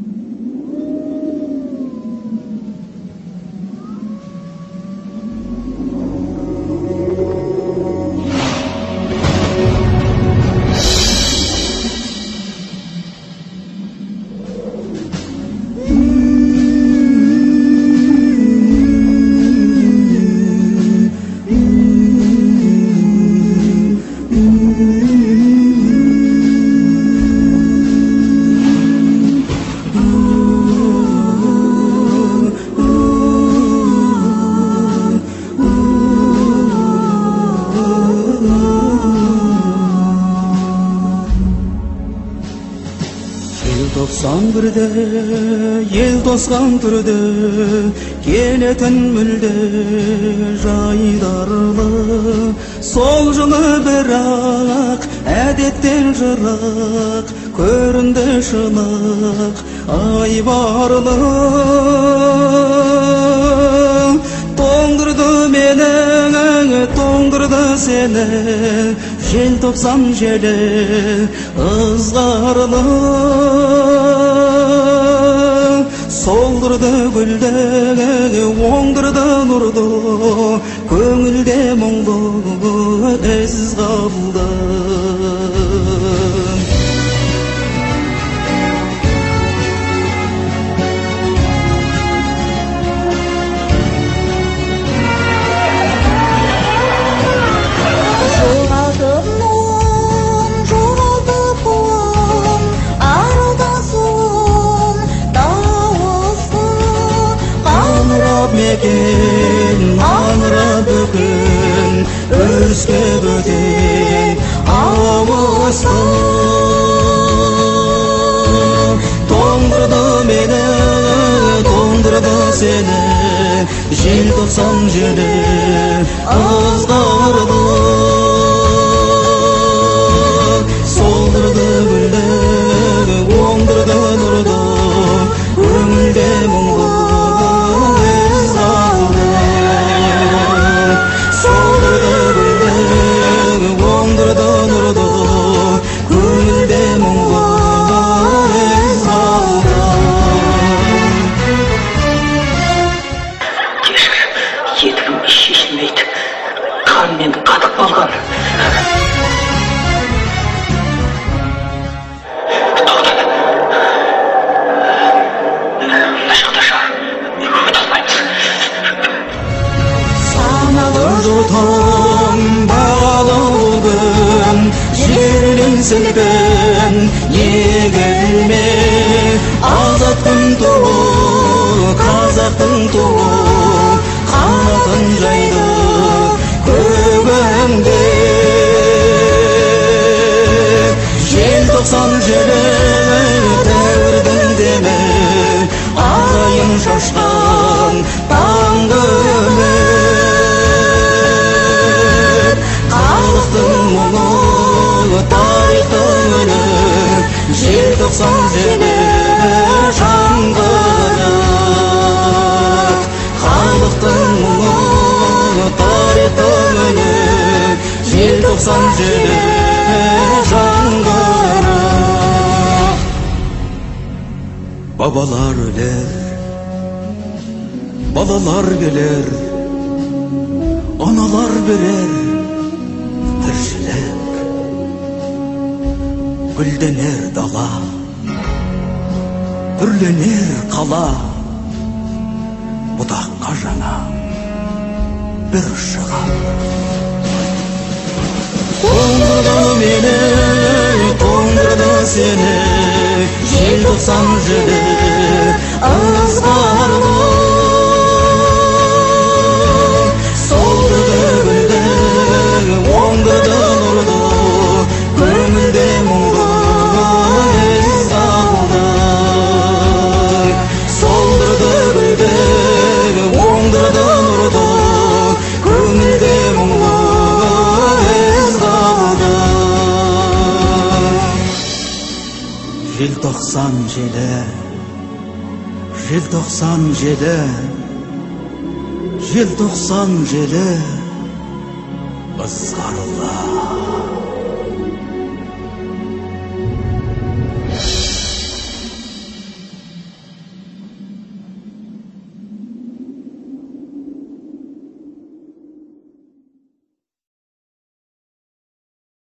Ел тосқан түрде келетін мүлде жайдарлы сол жылы бірақ әдеттен жырақ көрінді шынық айбарлы тоңдырды мені тоңдырды сені желтоқсан желі ызғарлы солдырды гүлді оңдырды нұрды көңілде мұңды із қалды Аңыра бүгін өріске бөтен ауысты тоңдырды мені тоңдырды сені желтоқсан желі ызғарлы солдырды гүлді оңдырды нұрды көңілде мұңды Мен қатып болған. Тоқтат. Мына жақта шығар. Өте алмаймыз. Саналы жұтым бағалы күн жерленсінбен егілме азаттың туы қазақтың туы қанатын жайды көгімде желтоқсан желі дәуірдің демі ағайын шашқан таңғы үміт халықтың мұңы тарихтың үні желтоқсан желі жаңғырық халықтың мұңы тарихтың үні желтоқсан желі жаңғырық бабалар өлер балалар келер аналар берер тіршілік гүлденер дала үрленер қала бұтаққа жаңа бір шығам тоңдырды мені тоңдырды сені желтоқсан желі ызғарлы солдырды гүлді оңдырды нұрды көңілде мұңды із қалды солдырды гүлді оңдырды нұрды көңілде мұңды із қалды желтоқсан желі желтоқсан желі желтоқсан желі ызғарлы